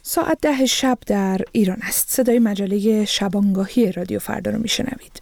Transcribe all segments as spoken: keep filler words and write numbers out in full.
ساعت ده شب در ایران است. صدای مجله شبانگاهی رادیو فردا رو میشنوید.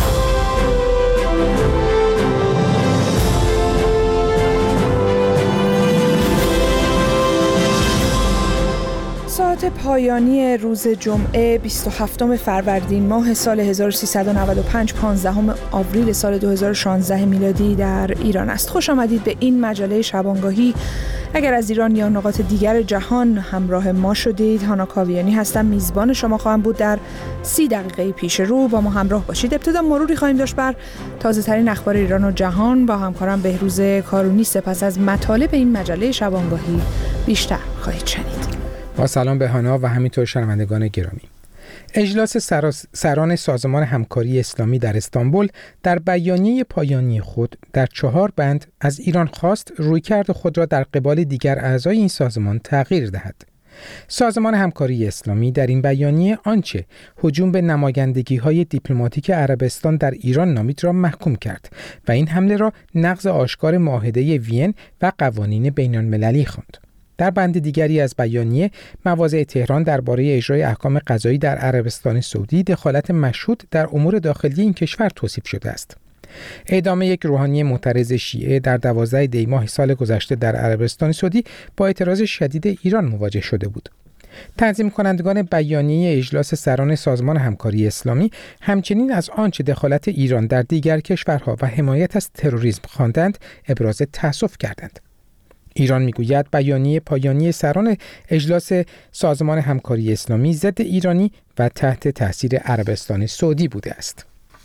ساعت پایانی روز جمعه بیست و هفتم فروردین ماه سال هزار و سیصد و نود و پنج، پانزدهم آوریل سال دو هزار و شانزده میلادی در ایران است. خوش آمدید به این مجله شبانگاهی. اگر از ایران یا نقاط دیگر جهان همراه ما شدید، هانا کاویانی هستم، میزبان شما خواهم بود. در سی دقیقه پیش رو با ما همراه باشید. ابتدا مروری خواهیم داشت بر تازه ترین اخبار ایران و جهان با همکارم بهروز کارونی. سپس از مطالب این مجله شبانگاهی بیشتر خواهید شنید. با سلام به هانا و همینطور شنوندگان گرامی. اجلاس سران سازمان همکاری اسلامی در استانبول در بیانیه پایانی خود در چهار بند از ایران خواست رویکرد خود را در قبال دیگر اعضای این سازمان تغییر دهد. سازمان همکاری اسلامی در این بیانیه آنچه هجوم به نمایندگی‌های دیپلماتیک عربستان در ایران نامید را محکوم کرد و این حمله را نقض آشکار معاهده وین و قوانین بین‌المللی خواند. در بند دیگری از بیانیه، مواضع تهران درباره اجرای احکام قضایی در عربستان سعودی دخالت مشهود در امور داخلی این کشور توصیف شده است. اعدام یک روحانی معترض شیعه در دوازده دی ماه سال گذشته در عربستان سعودی با اعتراض شدید ایران مواجه شده بود. تنظیم کنندگان بیانیه اجلاس سران سازمان همکاری اسلامی همچنین از آنچه دخالت ایران در دیگر کشورها و حمایت از تروریسم خواندند ابراز تأسف کردند. ایران میگوید بیانیه پایانی سران اجلاس سازمان همکاری اسلامی ضد ایرانی و تحت تاثیر عربستان سعودی بوده است.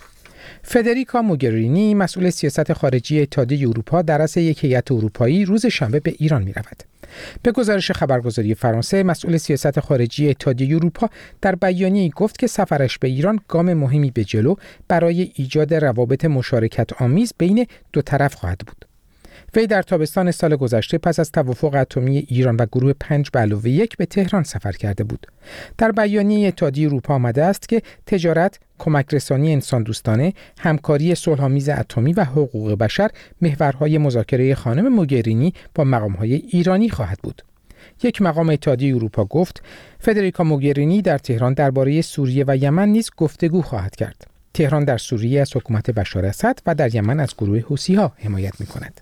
فدریکا موگرینی مسئول سیاست خارجی اتحادیه اروپا در رأس یک هیئت اروپایی روز شنبه به ایران می‌رود. به گزارش خبرگزاری فرانسه، مسئول سیاست خارجی اتحادیه اروپا در بیانیه‌ای گفت که سفرش به ایران گام مهمی به جلو برای ایجاد روابط مشارکت آمیز بین دو طرف خواهد بود. وی در تابستان سال گذشته پس از توافق اتمی ایران و گروه پنج به علاوه یک به تهران سفر کرده بود. در بیانیه اتحادیه اروپا آمده است که تجارت، کمک رسانی انسان دوستانه، همکاری صلح‌آمیز اتمی و حقوق بشر محورهای مذاکره خانم موگرینی با مقام‌های ایرانی خواهد بود. یک مقام اتحادیه اروپا گفت فدریکا موگرینی در تهران درباره سوریه و یمن نیز گفتگو خواهد کرد. تهران در سوریه از حکومت بشار اسد و در یمن از گروه حوثی‌ها حمایت می‌کند.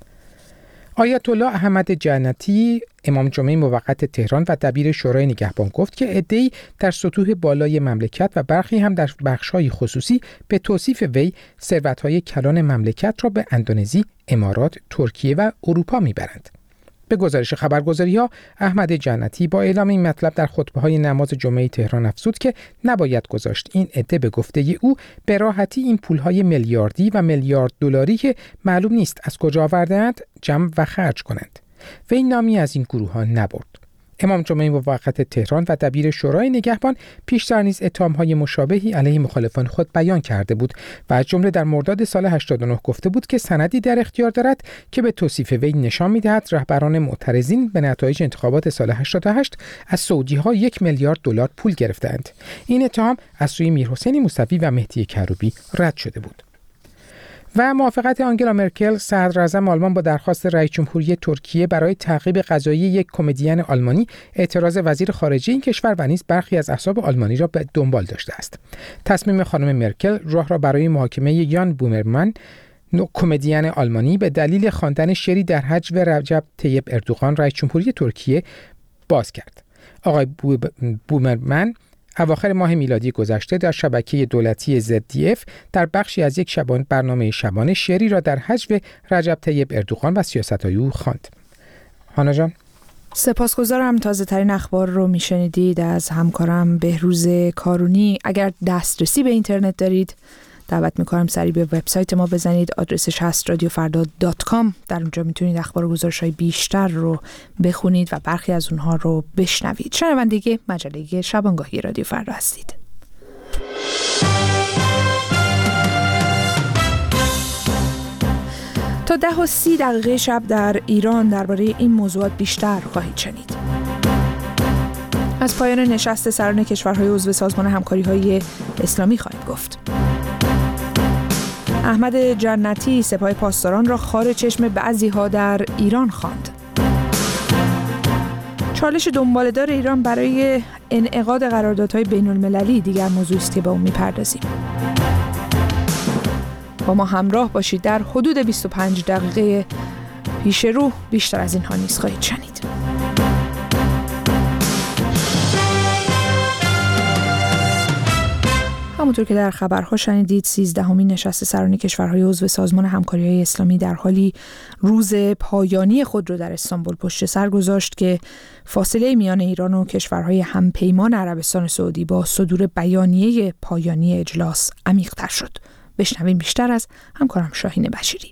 آیت الله احمد جنتی، امام جمعه موقت تهران و دبیر شورای نگهبان گفت که عده‌ای در سطوح بالای مملکت و برخی هم در بخش‌های خصوصی به توصیف وی ثروت‌های کلان مملکت را به اندونزی، امارات، ترکیه و اروپا می‌برند. به گزارش خبرگزاری‌ها، احمد جنتی با اعلام این مطلب در خطبه‌های نماز جمعه تهران افزود که نباید گذاشت این عده به گفته او به راحتی این پول‌های میلیاردی و میلیارد دلاری که معلوم نیست از کجا آورده‌اند جمع و خرج کنند. وی نامی از این گروه‌ها نبرد. امام جمعه موقت تهران و دبیر شورای نگهبان پیشتر نیز اتهام‌های مشابهی علیه مخالفان خود بیان کرده بود و از جمله در مرداد سال هشتاد و نه گفته بود که سندی در اختیار دارد که به توصیف وی نشان می‌دهد رهبران معترضین به نتایج انتخابات سال هشتاد و هشت از سعودی‌ها یک میلیارد دلار پول گرفتند. این اتهام از سوی میرحسین موسوی و مهدی کروبی رد شده بود. و موافقت آنگلا مرکل صدراعظم آلمان با درخواست رئیس جمهوری ترکیه برای تعقیب قضایی یک کمدین آلمانی اعتراض وزیر خارجه این کشور و نیز برخی از احزاب آلمانی را به دنبال داشته است. تصمیم خانم مرکل راه را برای محاکمه یان بومرمن، کمدین آلمانی، به دلیل خواندن شعری در هجو رجب طیب اردوغان رئیس جمهوری ترکیه باز کرد. آقای بومرمن اواخر ماه میلادی گذشته در شبکه دولتی زد دی اف در بخشی از یک شبان برنامه شبانه شعری را در هجو رجب طیب اردوغان و سیاست‌های او خواند. هانا جان، سپاسگزارم. تازه ترین اخبار رو میشنیدید از همکارم بهروز کارونی. اگر دسترسی به اینترنت دارید دعوت میکنم سریع به وبسایت ما بزنید. آدرسش هست رادیو فردا دات کام. در اونجا میتونید اخبار و گزارش‌های بیشتر رو بخونید و برخی از اونها رو بشنوید. شنونده مجله شبانگاهی رادیو فردا هستید. تا ده و سی دقیقه شب در ایران درباره این موضوعات بیشتر خواهید شنید. از پایان نشست سران کشورهای عضو سازمان همکاری‌های اسلامی خواهید گفت. احمد جنتی سپاه پاسداران را خار چشم بعضی‌ها در ایران خواند. چالش دنباله‌دار ایران برای انعقاد قراردادهای بین‌المللی دیگر موضوعی است که به اون می‌پردازیم. با ما همراه باشید. در حدود بیست و پنج دقیقه پیش رو بیشتر از اینها نیز خواهید شنید. همونطور که در خبرها شنیدید، سیزدهمین نشست سران کشورهای عضو سازمان همکاری‌های اسلامی در حالی روز پایانی خود را در استانبول پشت سر گذاشت که فاصله میان ایران و کشورهای همپیمان عربستان سعودی با صدور بیانیه پایانی اجلاس عمیق‌تر شد. بشنویم بیشتر از همکارم شاهین بشیری.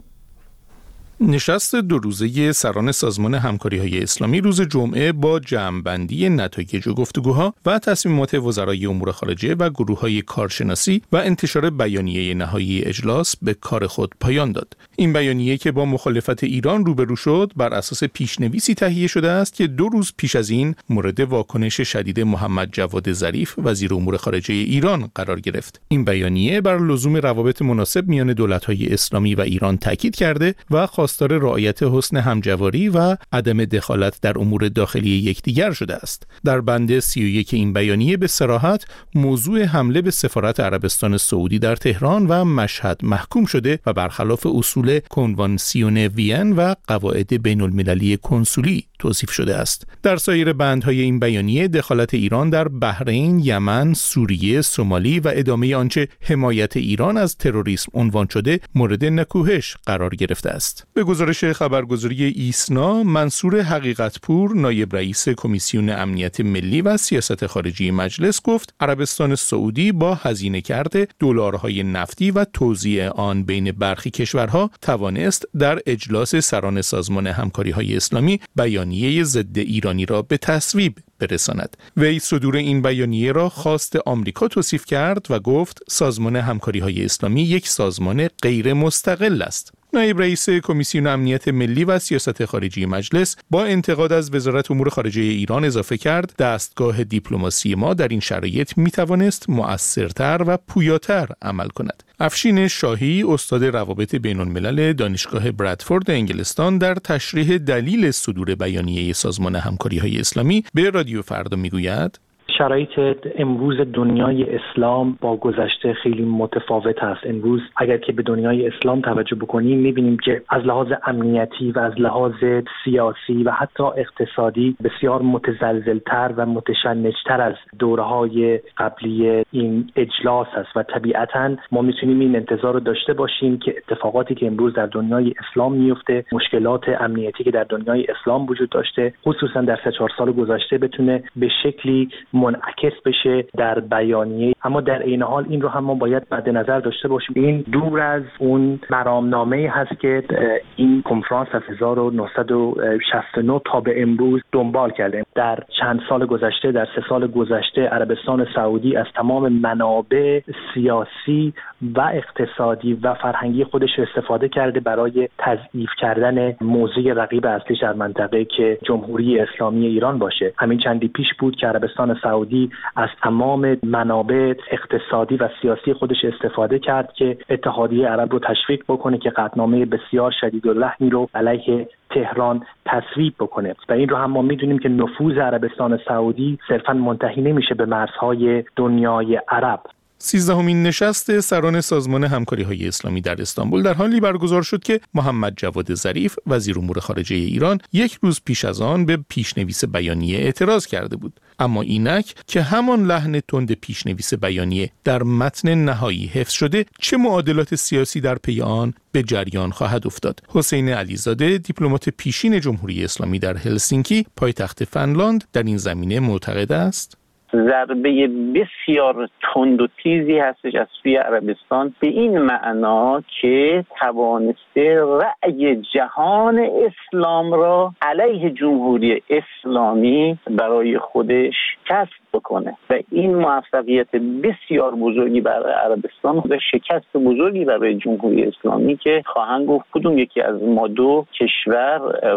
نشست دو روزه سران سازمان همکاری‌های اسلامی روز جمعه با جمع‌بندی نتایج گفتگوها و تصمیمات وزرای امور خارجه و گروه‌های کارشناسی و انتشار بیانیه نهایی اجلاس به کار خود پایان داد. این بیانیه که با مخالفت ایران روبرو شد، بر اساس پیشنویسی تهیه شده است که دو روز پیش از این مورد واکنش شدید محمد جواد ظریف وزیر امور خارجه ایران قرار گرفت. این بیانیه بر لزوم روابط مناسب میان دولت‌های اسلامی و ایران تاکید کرده و خواستار رعایت حسن همجواری و عدم دخالت در امور داخلی یکدیگر شده است. در بند سی و یک این بیانیه به صراحت موضوع حمله به سفارت عربستان سعودی در تهران و مشهد محکوم شده و برخلاف اصول کنوانسیون وین و قواعد بین المللی کنسولی توصیف شده است. در سایر بندهای این بیانیه دخالت ایران در بحرین، یمن، سوریه، سومالی و ادامه آنچه حمایت ایران از تروریسم عنوان شده مورد نکوهش قرار گرفته است. به گزارش خبرگزاری ایسنا، منصور حقیقتپور، نایب رئیس کمیسیون امنیت ملی و سیاست خارجی مجلس گفت عربستان سعودی با هزینه کرده دلارهای نفتی و توزیع آن بین برخی کشورها توانست در اجلاس سران سازمان همکاری‌های اسلامی بیانیه ضد ایرانی را به تصویب برساند. وی صدور این بیانیه را خواست آمریکا توصیف کرد و گفت سازمان همکاری‌های اسلامی یک سازمان غیر مستقل است. نایب رئیس کمیسیون امنیت ملی و سیاست خارجی مجلس با انتقاد از وزارت امور خارجه ایران اضافه کرد دستگاه دیپلماسی ما در این شرایط میتوانست مؤثرتر و پویاتر عمل کند. افشین شاهی، استاد روابط بین الملل دانشگاه برادفورد انگلستان، در تشریح دلیل صدور بیانیه سازمان همکاری‌های اسلامی به رادیو فردا میگوید شرایط امروز دنیای اسلام با گذشته خیلی متفاوت است. امروز اگر که به دنیای اسلام توجه بکنیم می‌بینیم که از لحاظ امنیتی و از لحاظ سیاسی و حتی اقتصادی بسیار متزلزل‌تر و متشنج‌تر از دوره‌های قبلی این اجلاس است و طبیعتاً ما می‌تونیم این انتظار رو داشته باشیم که اتفاقاتی که امروز در دنیای اسلام میفته، مشکلات امنیتی که در دنیای اسلام وجود داشته، خصوصاً در سه چهار سال گذشته بتونه به شکلی منعکس بشه در بیانیه. اما در عین حال این رو هم ما باید مد نظر داشته باشیم این دور از اون مرامنامه‌ای هست که این کنفرانس از هزار و نهصد و شصت و نه تا به امروز دنبال کرده. در چند سال گذشته، در سه سال گذشته، عربستان سعودی از تمام منابع سیاسی و اقتصادی و فرهنگی خودش استفاده کرده برای تضعیف کردن موضوع رقیب اصلیش در منطقه که جمهوری اسلامی ایران باشه. همین چندی پیش بود که عربستان سعودی از تمام منابع اقتصادی و سیاسی خودش استفاده کرد که اتحادیه عرب رو تشویق بکنه که قطعنامه بسیار شدید و لحنی رو علیه تهران تصویب بکنه. و این رو هم ما میدونیم که نفوذ عربستان سعودی صرفاً منتهی نمیشه به مرزهای دنیای عرب. سیزدهمین نشست سران سازمان همکاری‌های اسلامی در استانبول در حالی برگزار شد که محمد جواد ظریف وزیر امور خارجه ایران یک روز پیش از آن به پیشنویس بیانیه اعتراض کرده بود. اما اینک که همان لحن تند پیشنویس بیانیه در متن نهایی حفظ شده، چه معادلات سیاسی در پی آن به جریان خواهد افتاد؟ حسین علیزاده، دیپلمات پیشین جمهوری اسلامی در هلسینکی، پایتخت فنلاند، در این زمینه معتقد است ضربه بسیار تند و تیزی هستش از سوی عربستان به این معنا که توانسته رأی جهان اسلام را علیه جمهوری اسلامی برای خودش کسب بکنه و این موفقیت بسیار بزرگی برای عربستان و شکست بزرگی برای جمهوری اسلامی که خواهند گفت کدوم یکی از ما دو کشور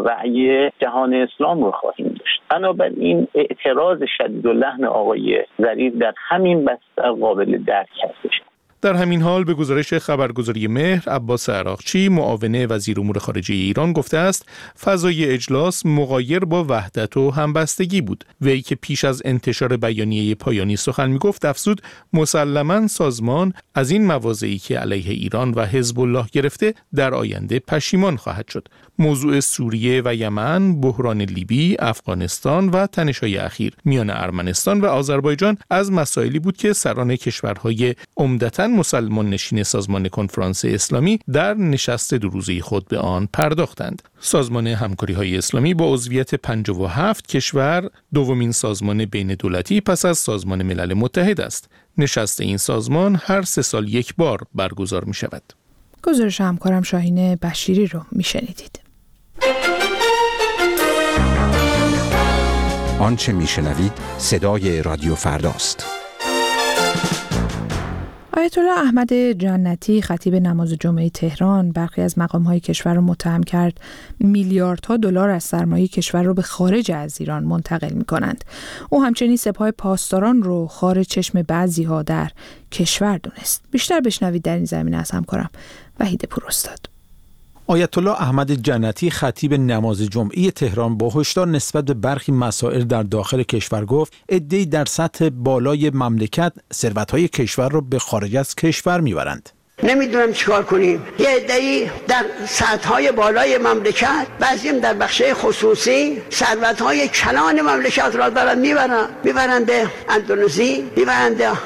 رأی جهان اسلام رو خواهیم داشت. بنابراین اعتراض شدید و لحن آقای ظریف در همین بستر قابل درک هستش. در همین حال به گزارش خبرگزاری مهر، عباس عراقچی معاون وزیر امور خارجه ایران گفته است فضای اجلاس مغایر با وحدت و همبستگی بود. وی که پیش از انتشار بیانیه پایانی سخن میگفت افزود مسلماً سازمان از این مواضعی که علیه ایران و حزب الله گرفته در آینده پشیمان خواهد شد. موضوع سوریه و یمن، بحران لیبی، افغانستان و تنش‌های اخیر میان ارمنستان و آذربایجان از مسائلی بود که سران کشورهای عمدتاً مسلمان نشین سازمان کنفرانس اسلامی در نشست دو روزه خود به آن پرداختند. سازمان همکاری‌های اسلامی با عضویت پنجاه و هفت کشور دومین سازمان بین دولتی پس از سازمان ملل متحد است. نشست این سازمان هر سه سال یک بار برگزار می شود. گزارش همکارم شاهین بشیری رو می شنیدید. آنچه می شنوید صدای رادیو فرداست. آیت الله احمد جنتی خطیب نماز جمعه تهران برخی از مقام‌های کشور را متهم کرد میلیاردها دلار از سرمایه کشور را به خارج از ایران منتقل می‌کنند. او همچنین سپاه پاسداران رو خارج چشم بعضی‌ها در کشور دونست. بیشتر بشنوید در این زمینه از همکارم وحید پوراستاد. آیت الله احمد جنتی خطیب نماز جمعه تهران با هشدار نسبت به برخی مسائل در داخل کشور گفت عده‌ای در سطح بالای مملکت ثروت‌های کشور را به خارج از کشور می‌برند. نمیدونم چیکار کنیم. یه عده‌ای در سطح‌های بالای مملکت، بعضیم در بخشای خصوصی ثروت‌های کلان مملکت را دارن میبرن میبرن به اندونزی، میبرن به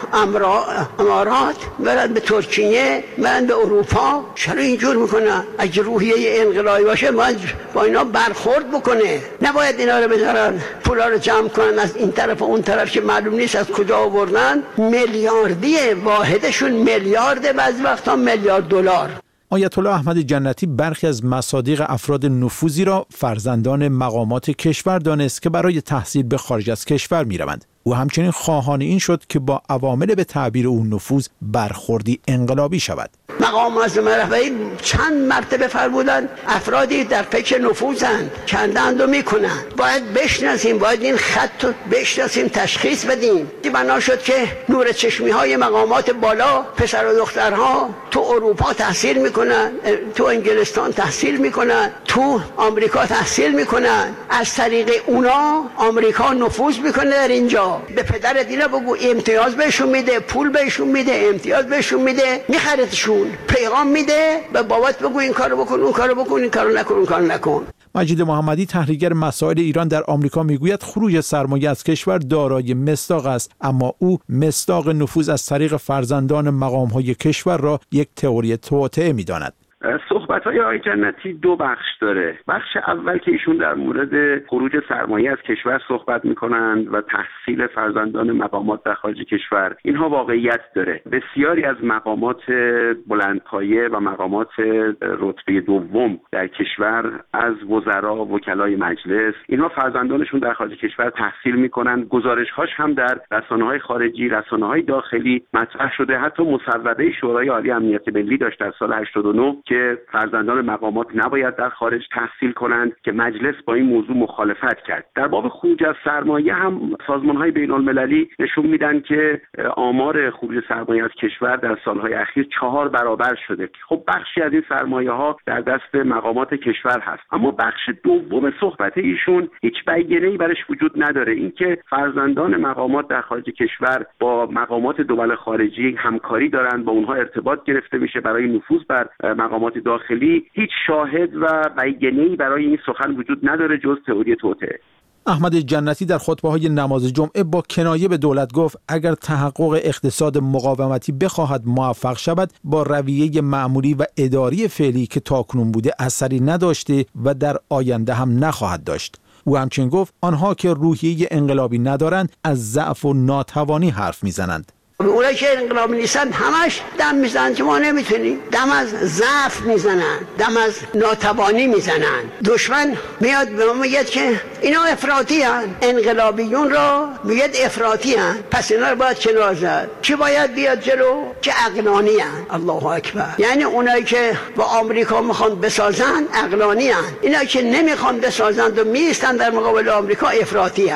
امارات، میبرن به ترکیه، میبرن به اروپا. چرا اینجور میکنن؟ اگه روحیه انقلابی باشه باید با اینا برخورد بکنه. نباید اینا رو بذارن پولا رو جمع کنن از این طرف و اون طرف که معلوم نیست از کجا آوردن. میلیاردیه، واحدشون میلیارد، بعضی تا میلیارد دلار. آیت الله احمد جنتی برخی از مصادیق افراد نفوذی را فرزندان مقامات کشور دانست که برای تحصیل به خارج از کشور می‌روند. او همچنین خواهان این شد که با عوامل به تعبیر او نفوذ برخوردی انقلابی شود. مقام معظم رهبری چند مرتبه فرمودند افرادی در فکر نفوذند، کندند و میکنند. باید بشناسیم، باید این خط رو بشناسیم، تشخیص بدیم. بنا شد که نور چشمی های مقامات بالا، پسر و دخترها تو اروپا تحصیل میکنن، تو انگلستان تحصیل میکنن، تو آمریکا تحصیل میکنن. از طریق اونا آمریکا نفوذ میکنه در اینجا. به پدر دینا بگو امتیاز بهشون میده، پول بهشون میده، امتیاز بهشون میده، میخرتشون، پیغام میده، به بابات بگو این کارو بکن، اون کارو بکن، این کارو نکن، اون کارو نکن. مجید محمدی تحلیلگر مسائل ایران در آمریکا میگوید خروج سرمایه از کشور دارای مصداق است، اما او مصداق نفوذ از طریق فرزندان مقام‌های کشور را یک تئوری توطئه می‌داند. صحبت‌های آقای جنتی دو بخش داره. بخش اول که ایشون در مورد خروج سرمایه از کشور صحبت می‌کنند و تحصیل فرزندان مقامات در خارج کشور، اینها واقعیت داره. بسیاری از مقامات بلندپایه و مقامات رتبه دوم در کشور از وزرا، وکلای مجلس، اینها فرزندانشون در خارج کشور تحصیل می‌کنند. گزارش‌هاش هم در رسانه‌های خارجی، رسانه‌های داخلی مطرح شده. حتی مصوبه شورای عالی امنیت ملی داشت در سال هشتاد و نه که فرزندان مقامات نباید در خارج تحصیل کنند که مجلس با این موضوع مخالفت کرد. در باب خروج از سرمایه هم سازمان‌های بین‌المللی نشون میدن که آمار خروج سرمایه از کشور در سالهای اخیر چهار برابر شده. خب بخشی از این سرمایه‌ها در دست مقامات کشور هست، اما بخش دوم صحبت ایشون هیچ بیانیه‌ای برش وجود نداره. اینکه فرزندان مقامات در خارج کشور با مقامات دول خارجی همکاری دارند، با اونها ارتباط گرفته میشه برای نفوذ بر مقامات داخلی، هیچ شاهد و بیانیه‌ای برای این سخن وجود نداره جز تئوری توطئه. احمد جنتی در خطبه‌های نماز جمعه با کنایه به دولت گفت اگر تحقق اقتصاد مقاومتی بخواهد موفق شود، با رویه معمولی و اداری فعلی که تاکنون بوده اثری نداشته و در آینده هم نخواهد داشت. او همچنین گفت آنها که روحیه انقلابی ندارند از ضعف و ناتوانی حرف میزنند. اونایی که انقلابی نیستن همش دم میزنن که ما نمیتونیم. دم از ضعف میزنن، دم از ناتوانی میزنن. دشمن میاد به ما میگه که اینا افراطی هن، انقلابیون را میگه افراطی هن، پس اینا رو باید کنار زد. کی باید بیاد جلو؟ که عقلانی هن. الله اکبر. یعنی اونایی که با آمریکا میخوان بسازن عقلانی هن، اینا که نمیخوان بسازن و میستن در مقابل آمریکا افراطی هن.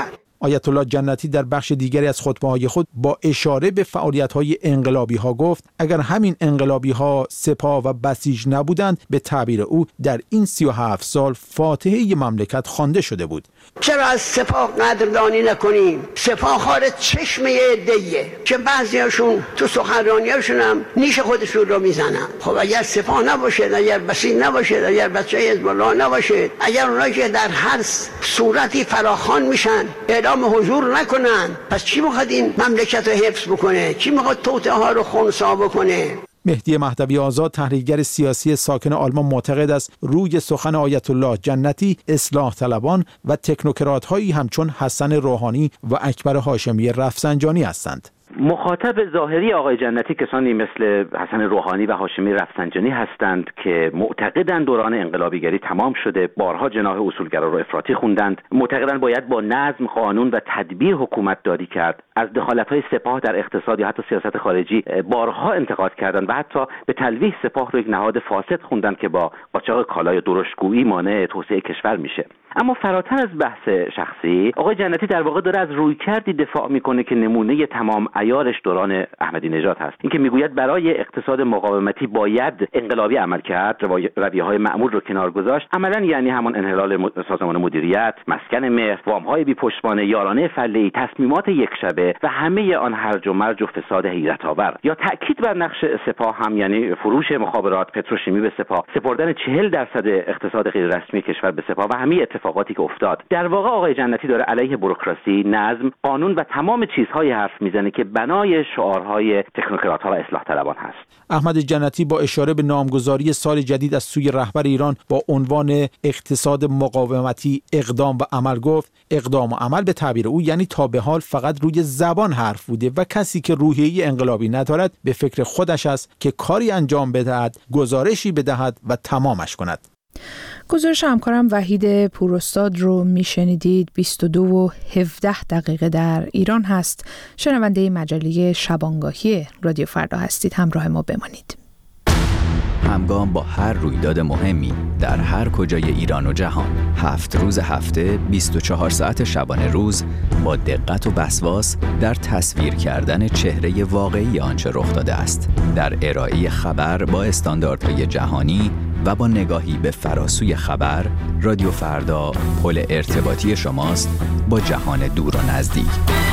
آیت الله جنتی در بخش دیگری از خطبه‌های خود با اشاره به فعالیت‌های انقلابی‌ها گفت اگر همین انقلابی‌ها سپاه و بسیج نبودند به تعبیر او در این سی و هفت سال فاتحه مملکت خوانده شده بود. چرا از سپاه قدردانی نکنیم؟ سپاه خارج چشمه عده‌ایه که بعضیاشون تو سخنرانیاشون هم نیش خودشون رو میزنن. خب اگر سپاه نباشه، اگر بسیج نباشه، اگر بچه حزب الله نباشه، اگر اونایی که در هر صورتی فراخوان میشن اعلام حضور نکنن، پس چی میخواد این مملکت رو حفظ بکنه؟ چی میخواد توطئه ها رو خنثی بکنه؟ مهدی مهدوی آزاد، تحلیلگر سیاسی ساکن آلمان، معتقد است روی سخن آیت الله جنتی اصلاح طلبان و تکنوکرات هایی همچون حسن روحانی و اکبر هاشمی رفسنجانی هستند. مخاطب ظاهری آقای جنتی کسانی مثل حسن روحانی و هاشمی رفسنجانی هستند که معتقدند دوران انقلابیگری تمام شده، بارها جناح اصولگرا رو افراطی خوندند، معتقدند باید با نظم، قانون و تدبیر حکومت داری کرد، از دخالت‌های سپاه در اقتصاد یا حتی سیاست خارجی بارها انتقاد کردند و حتی به تلویح سپاه رو یک نهاد فاسد خوندند که با قاچاق کالای درشتگویی مانع توسعه کشور میشه. اما فراتر از بحث شخصی، آقای جنتی در واقع داره از رویکردی دفاع میکنه که نمونه تمام عیارش دوران احمدی نژاد هست. اینکه میگوید برای اقتصاد مقاومتی باید انقلابی عمل کرد، رویه‌های معمول رو کنار گذاشت، عملاً یعنی همون انحلال سازمان مدیریت، مسکن مهر، وام‌های بی پشتوانه، یارانه فله‌ای، تصمیمات یک شبه و همه آن هرج و مرج و فساد حیرت آور. یا تأکید بر نقش سپاه هم یعنی فروش مخابرات، پتروشیمی به سپاه، سپردن چهل درصد اقتصاد غیر رسمی کشور به سپاه و همه اتفاقاتی که افتاد. در واقع آقای جنتی داره علیه بوروکراسی، نظم، قانون و تمام چیزهای حرف میزنه که بنای شعارهای تکنوکرات‌ها و اصلاح طلبان هست. احمد جنتی با اشاره به نامگذاری سال جدید از سوی رهبر ایران با عنوان اقتصاد مقاومتی اقدام و عمل گفت اقدام و عمل به تعبیر او یعنی تا به حال فقط روی زبان حرف بوده و کسی که روحیه انقلابی ندارد به فکر خودش است که کاری انجام بدهد، گزارشی بدهد و تمامش کند. گزارش همکارم وحید پوراستاد رو میشنیدید. بیست و دو و هفده دقیقه در ایران هست. شنونده مجله شبانگاهی رادیو فردا هستید. همراه ما بمانید. همگام با هر رویداد مهمی در هر کجای ایران و جهان، هفت روز هفته، بیست و چهار ساعت شبانه روز، با دقت و وسواس در تصویر کردن چهره واقعی آنچه رخ داده است، در ارائه خبر با استانداردهای جهانی و با نگاهی به فراسوی خبر، رادیو فردا پل ارتباطی شماست با جهان دور و نزدیک.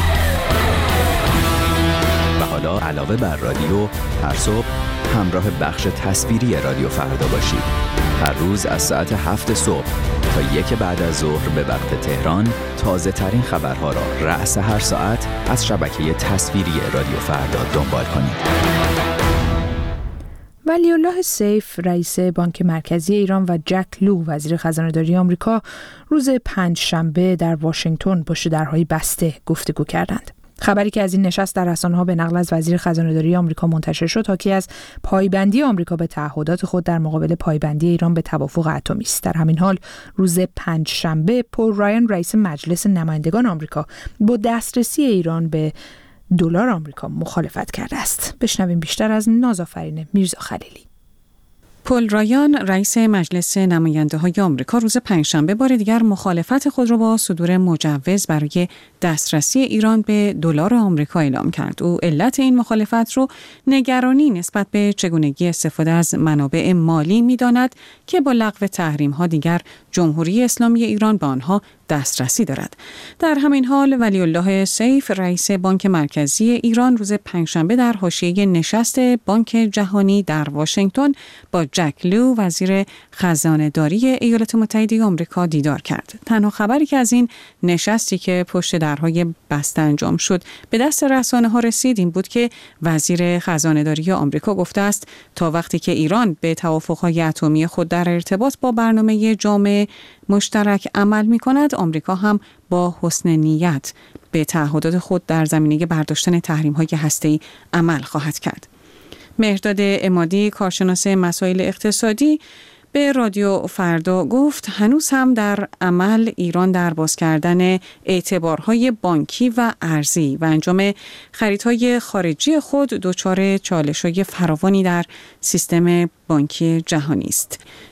و حالا علاوه بر رادیو، هر صبح همراه بخش تصویری رادیو فردا باشید. هر روز از ساعت هفت صبح تا یک بعد از ظهر به وقت تهران، تازه ترین خبرها را رأس هر ساعت از شبکه تصویری رادیو فردا دنبال کنید. ولی الله سیف رئیس بانک مرکزی ایران و جک لو وزیر خزانه‌داری آمریکا روز پنجشنبه در واشنگتن پشت درهای بسته گفتگو کردند. خبری که از این نشست در رسانه‌ها به نقل از وزیر خزانه‌داری آمریکا منتشر شد حاکی از پایبندی آمریکا به تعهدات خود در مقابل پایبندی ایران به توافق اتمی است. در همین حال روز پنجشنبه پول رایان رئیس مجلس نمایندگان آمریکا با دسترسی ایران به دلار آمریکا مخالفت کرده است. بشنویم بیشتر از نازآفرین میرزا خلیلی. پول رایان رئیس مجلس نماینده‌های آمریکا روز پنجشنبه بار دیگر مخالفت خود را با صدور مجوز برای دسترسی ایران به دلار آمریکا اعلام کرد. او علت این مخالفت را نگرانی نسبت به چگونگی استفاده از منابع مالی می‌داند که با لغو تحریم‌ها دیگر جمهوری اسلامی ایران به آنها دسترسی دارد. در همین حال ولی الله سیف رئیس بانک مرکزی ایران روز پنجشنبه در حاشیه نشست بانک جهانی در واشنگتن با جک لو وزیر خزانه‌داری ایالات متحده آمریکا دیدار کرد. تنها خبری که از این نشستی که پشت درهای بسته انجام شد به دست رسانه‌ها رسید این بود که وزیر خزانه‌داری آمریکا گفته است تا وقتی که ایران به توافق‌های اتمی خود در ارتباط با برنامه جامع مشترک عمل می‌کند، آمریکا هم با حسن نیت به تعهدات خود در زمینه برداشتن تحریم‌های هسته‌ای عمل خواهد کرد. مهرداد عمادی کارشناس مسائل اقتصادی به رادیو فردا گفت هنوز هم در عمل ایران در باز کردن اعتبارهای بانکی و ارزی و انجام خریدهای خارجی خود دچار چالش‌های فراوانی در سیستم بانکی جهانی است.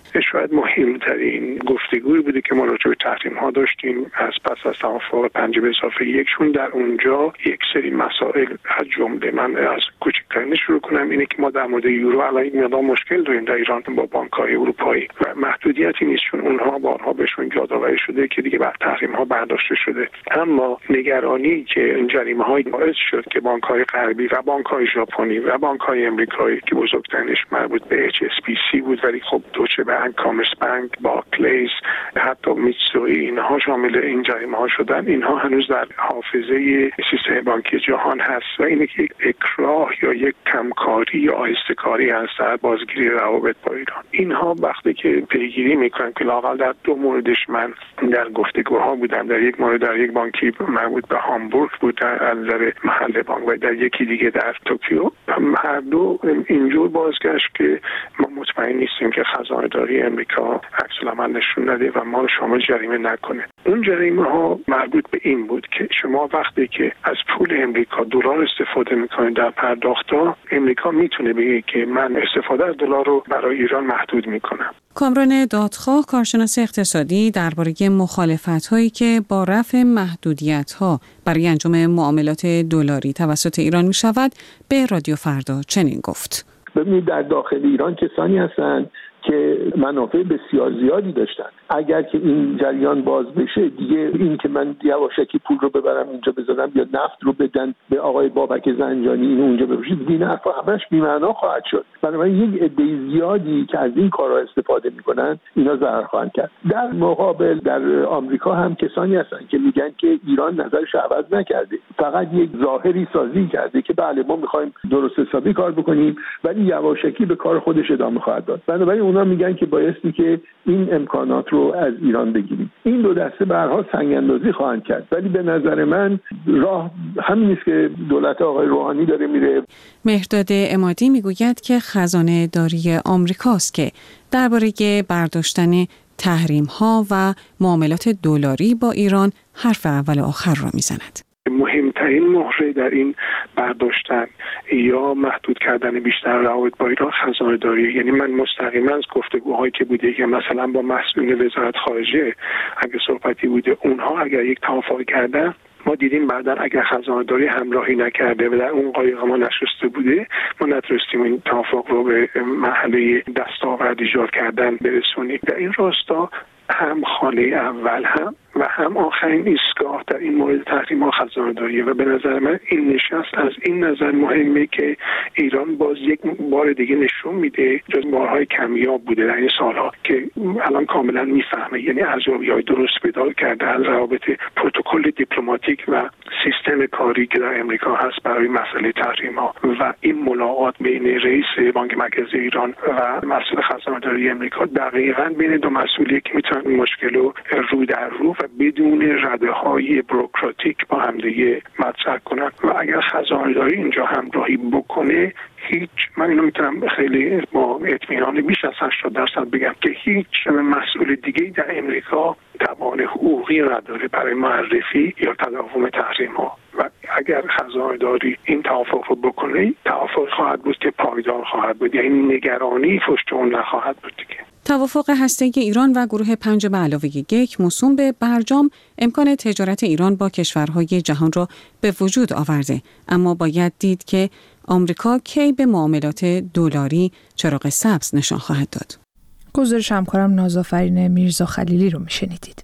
شاید مهمترین گفتگویی بوده که ما راجع به تحریم ها داشتیم از پس از توافق پنج به اضافه یک، چون در اونجا یک سری مسائل از جمله، من از کوچکترین شروع کنم، اینه که ما در مورد یورو الان یک مقدار مشکل داریم در ایران با بانک‌های اروپایی و محدودیتی نیست، چون اونها بارها بهشون یادآوری شده که دیگه بعد تحریم ها برداشته شده. اما نگرانی که این جریمه های باعث شد که بانک‌های غربی و بانک‌های ژاپنی و بانک‌های امریکایی که بزرگترینش مربوط به اچ اس بی سی بود، ولی خب دوچه بانک، کامرس بانک، بارکلیز، حتی میتسوئی، اینها شامل این جریمه ها شدن. اینها هنوز در حافظه سیستم بانکی جهان هست و اینه که یک اکراه یا یک کمکاری یا آهسته‌کاری هست در بازگیری روابط با ایران. اینها وقتی که پیگیری میکنن که لااقل در دو موردش من در گفتگوها بودم، در یک مورد در یک بانکی مربوط به هامبورگ بود در نظر محل بانک و در یکی دیگه در توکیو، هر دو اینجور بازگشت که ما مطمئن نیستیم که خزانه‌داری امریکا عکس العمل نشون نده و ما رو شامل جریمه نکنه. اون جریمه ها مربوط به این بود که شما وقتی که از پول امریکا دلار استفاده میکنید در پرداخت‌ها، امریکا میتونه بگه که من استفاده از دلار رو برای ایران محدود میکنم. کامران دادخواه، کارشناس اقتصادی، درباره مخالفت‌هایی که با رفع محدودیت‌ها برای انجام معاملات دلاری توسط ایران می‌شود، به رادیو فردا چنین گفت: ببینید در داخل ایران کسانی هستند که منافع بسیار زیادی داشتن. اگر که این جریان باز بشه، دیگه این که من یواشکی پول رو ببرم اینجا بذارم یا نفت رو بدن به آقای بابک زنجانی اینو اونجا بفروشید، این حرفا همش بی‌معنا خواهد شد. بنابراین یک عده زیادی که از این کارا استفاده میکنن اینا ضرر خواهند کرد. در مقابل در آمریکا هم کسانی هستن که میگن که ایران نظرش عوض نکرده، فقط یک ظاهری سازی کرده که بله ما میخوایم درست حسابی کار بکنیم، ولی یواشکی به کار خودش ادامه خواهد داد. بنابراین اونا میگن که بایستی که این امکانات رو از ایران بگیریم. این دو دسته به هر حال سنگ اندازی خواهند کرد، ولی به نظر من راه همین است که دولت آقای روحانی داره میره. مهرداد عمادی میگوید که خزانه داری آمریکاست که درباره برداشتن تحریم ها و معاملات دلاری با ایران حرف اول و آخر را میزند. مهمترین مهره در این برداشتن یا محدود کردن بیشتر روابط با ایران خزانه داری. یعنی من مستقیما از گفتگوهایی که بوده که مثلا با مسئولین وزارت خارجه اگه صحبتی بوده، اونها اگر یک توافق کردن، ما دیدیم بعدا اگر خزانه داری همراهی نکرده و در اون قایق ما نشسته بوده، ما نتونستیم این توافق رو به مرحله دستاورد ایجاد کردن برسونیم. در این راستا هم خانه اول هم و هم آخرین ایستگاه در این مورد تحریم ها خزانه داریه و به نظر من این نشست از این نظر مهمه که ایران باز یک بار دیگه نشون میده، جز بارهای کمیاب بوده در این سالها که الان کاملا میفهمه، یعنی ارزیابی‌های درست پیدا کرده از روابط پروتکل دیپلماتیک و سیستم کاری که در امریکا هست برای مسئله تحریم ها و این ملاقات بین رئیس بانک مرکزی ایران و مسئول خزانه داری امریکا دقیقاً بین دو مسئولی که میتونن این مشکل رو رو در رو و بدون رده‌های بروکراتیک با همدیگه مطرح کنن و اگر خزانه‌داری اینجا همراهی بکنه، هیچ من اینو میتونم خیلی با اطمینان بیش از هشتاد درصد بگم که هیچ مسئول دیگه در امریکا توان حقوقی نداره برای معرفی یا تداوم تحریم ها و اگر خزانه‌داری این توافق رو بکنه، توافق خواهد بود که پایدار خواهد بود، یعنی نگرانی پشت اون نخواهد بود دیگه. توافق هسته‌ای ایران و گروه پنج به علاوه یک موسوم به برجام امکان تجارت ایران با کشورهای جهان را به وجود آورده، اما باید دید که آمریکا کی به معاملات دلاری چراغ سبز نشان خواهد داد. گزارش همکارم نازآفرین میرزا خلیلی رو میشنیدید.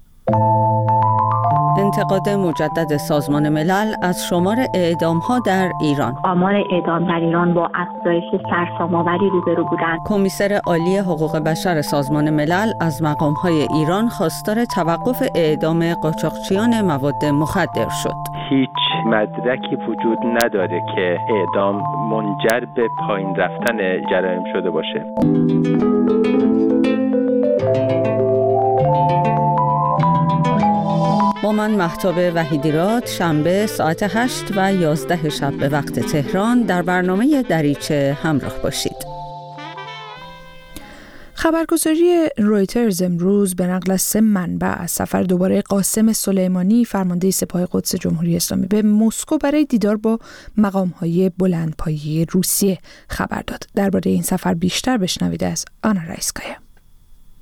انتقاد مجدد سازمان ملل از شمار اعدام‌ها در ایران. آمار اعدام در ایران با افزایش سرسام‌آوری روبرو بودند. کمیسر عالی حقوق بشر سازمان ملل از مقام‌های ایران خواستار توقف اعدام قاچاقچیان مواد مخدر شد. هیچ مدرکی وجود نداره که اعدام منجر به پایین رفتن جرایم شده باشه. با من مهتاب وحیدیراد، شنبه ساعت هشت و یازده شب به وقت تهران در برنامه دریچه همراه باشید. خبرگزاری رویترز امروز به نقل از سه منبع از سفر دوباره قاسم سلیمانی، فرمانده سپاه قدس جمهوری اسلامی، به مسکو برای دیدار با مقام‌های بلندپایه روسیه خبر داد. درباره این سفر بیشتر بشنوید از آنا رایسکایا.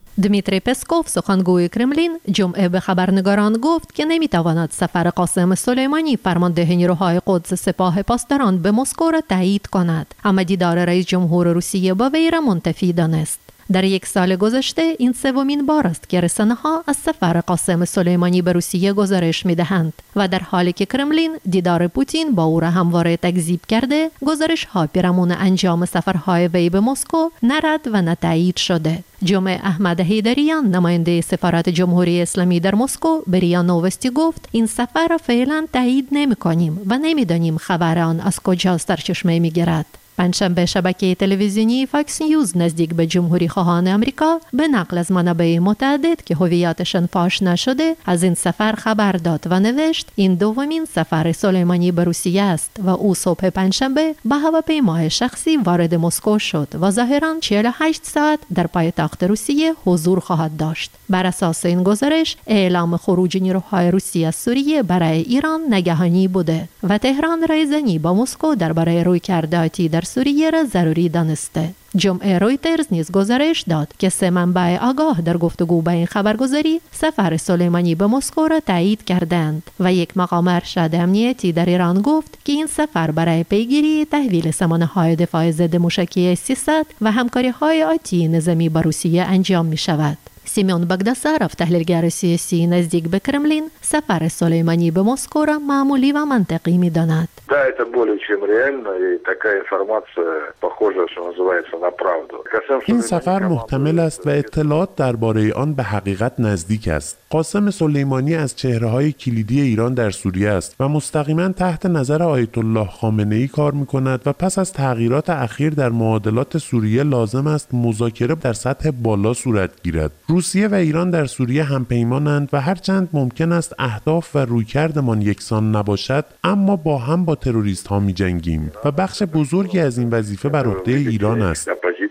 دمیتری پسکوف سخنگوی کرملین جمعه به خبرنگاران گفت که نمیتواند سفر قاسم سلیمانی فرمانده نیروهای قدس سپاه پاسداران به مسکو را تایید کند، اما دیدار رئیس جمهور روسیه با وی را منتفی دانست. در یک سال گذشته این سومین بار است که رسانه‌ها از سفر قاسم سلیمانی به روسیه گزارش می‌دهند و در حالی که کرملین دیدار پوتین با او را همواره تکذیب کرده، گزارش‌ها پیرامون انجام سفرهای وی به مسکو نرد و نه تایید شده. جمعه احمد حیدریان نماینده سفارت جمهوری اسلامی در مسکو به ریا نوستی گفت این سفر را فعلا تایید نمی‌کنیم و نمی‌دانیم خبر آن از کجا سرچشمه می‌گیرد. پنجشنبه شبکه تلویزیونی فاکس نیوز نزدیک به جمهوری خواهان آمریکا به نقل از منابع متعدد که هویتشان فاش نشده از این سفر خبر داد و نوشت این دومین سفر سلیمانی به روسیه است و او صبح پنجشنبه به هواپیمای شخصی وارد مسکو شد و ظاهراً چهل و هشت ساعت در پایتخت روسیه حضور خواهد داشت. بر اساس این گزارش اعلام خروج نیروهای روسیه از سوریه برای ایران ناگهانی بوده و تهران رایزنی با مسکو درباره رویکرد آتی در سوریه را ضروری دانسته. جمعه رویترز نیز گزارش داد که سه منبع آگاه در گفتگو با این خبرگزاری سفر سلیمانی به مسکو را تایید کردند و یک مقام ارشد امنیتی در ایران گفت که این سفر برای پیگیری تحویل سامانه‌های دفاع ضد موشکی سیصد و همکاری‌های آتی نظامی با روسیه انجام می شود. سیمون بگداسارف تحلیلگر سیاسی نزدیک به کرملین سفر سلیمانی به مسکو را معمولی و منطقی می داند. Да, это более чем реально, и такая информация похожа, что называется, на правду. این سفر محتمل است و اطلاعات درباره آن به حقیقت نزدیک است. قاسم سلیمانی از چهره‌های کلیدی ایران در سوریه است و مستقیما تحت نظر آیت الله خامنه‌ای کار می‌کند و پس از تغییرات اخیر در معادلات سوریه لازم است مذاکره در سطح بالا صورت گیرد. روسیه و ایران در سوریه همپیمانند و هرچند ممکن است اهداف و رویکردمان یکسان نباشد، اما با هم با تروریست ها می جنگیم و بخش بزرگی از این وظیفه بر عهده ایران است.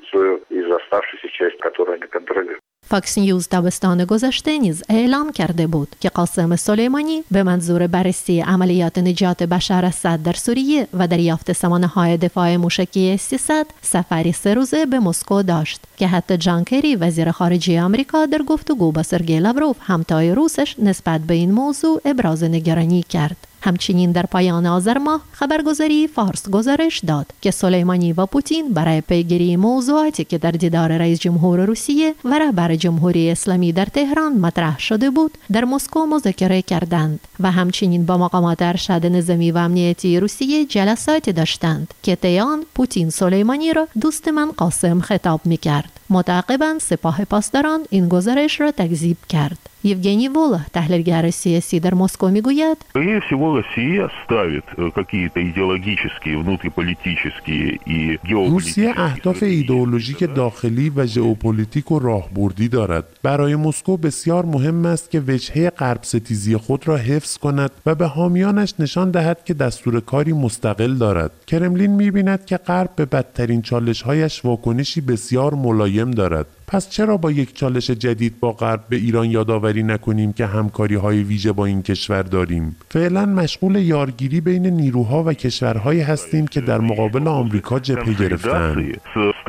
فاکس نیوز تابستان گذشته نیز اعلام کرده بود که قاسم سلیمانی به منظور بررسی عملیات نجات بشار اسد در سوریه و دریافت سامانه‌های دفاع موشکی سیصد سفری سه روزه به مسکو داشت که حتی جان کری وزیر خارجه آمریکا در گفتگو با سرگئی لاوروف همتای روسش نسبت به این موضوع ابراز نگرانی کرد. همچنین در پایان آذر ماه خبرگزاری فارس گزارش داد که سلیمانی و پوتین برای پیگیری موضوعاتی که در دیدار رئیس جمهور روسیه و رهبر جمهوری اسلامی در تهران مطرح شده بود در مسکو مذاکره کردند و همچنین با مقامات ارشد نظامی و امنیتی روسیه جلساتی داشتند که طی آن پوتین سلیمانی را دوست من قاسم خطاب می‌کرد. متعاقباً سپاه پاسداران این گزارش را تکذیب کرد. یوگنی ووله تحلیلگر سیاسی در مسکو میگوید скорее всего Россия ставит какие-то идеологические, внутриполитические и geopolitické روسیه اهداف ایدئولوژیک داخلی و ژئوپلیتیک و راهبردی دارد. برای مسکو بسیار مهم است که وجهه غرب ستیزی خود را حفظ کند و به حامیانش نشان دهد که دستور کاری مستقل دارد. کرملین می‌بیند که غرب به بدترین چالش‌هایش واکنشی بسیار ملایم دارد. پس چرا با یک چالش جدید با غرب به ایران یادآوری نکنیم که همکاری‌های ویژه با این کشور داریم؟ فعلا مشغول یارگیری بین نیروها و کشورهایی هستیم که در مقابل آمریکا جبهه گرفتند.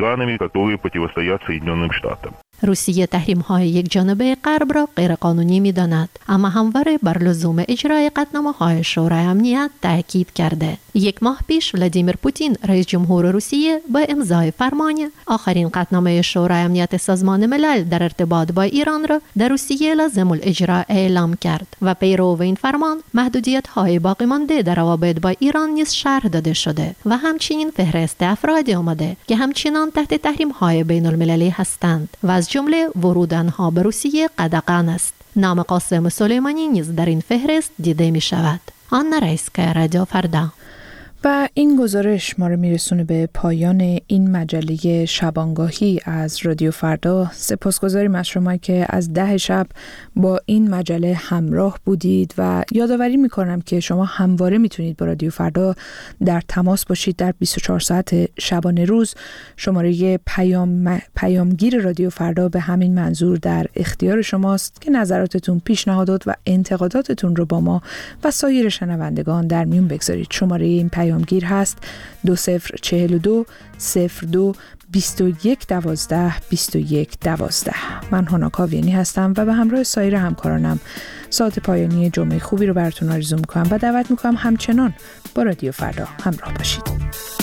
روسیه تحریم‌های یک جانبه غرب را غیرقانونی می‌داند، اما همواره بر لزوم اجرای قطعنامه‌های شورای امنیت تاکید کرده. یک ماه پیش ولادیمیر پوتین رئیس جمهور روسیه با امضای فرمان آخرین قطعنامه شورای امنیت سازمان ملل در ارتباط با ایران را در روسیه لازم الاجرا اعلام کرد و پیرو این فرمان محدودیت‌های باقی مانده در روابط با ایران نیز شرح داده شده و همچنین فهرست افرادی آمده که همچنان تحت تحریم‌های بین‌المللی هستند و از جمله ورود آنها به روسیه قدغن است. نام قاسم سلیمانی نیز در این فهرست دیده می شود. آن رئیس‌کار رادیو فردا. و این گزارش ما رو میرسونه به پایان این مجله شبانگاهی از رادیو فردا. سپاسگزاریم از شما که از ده شب با این مجله همراه بودید و یادآوری میکنم که شما همواره میتونید با رادیو فردا در تماس باشید. در بیست و چهار ساعت شبانه روز شماره پیام پیامگیر رادیو فردا به همین منظور در اختیار شماست که نظراتتون، پیشنهادات و انتقاداتتون رو با ما و سایر شنوندگان در میون بگذارید. شماره این پیامگیر هست دو صفر چهل و دو صفر دو بیست و یک دوازده بیست و یک دوازده. من هانا کاویانی هستم و به همراه سایر همکارانم ساعت پایانی جمعه خوبی رو براتون آرزو میکنم و دعوت میکنم همچنان با رادیو فردا همراه باشید.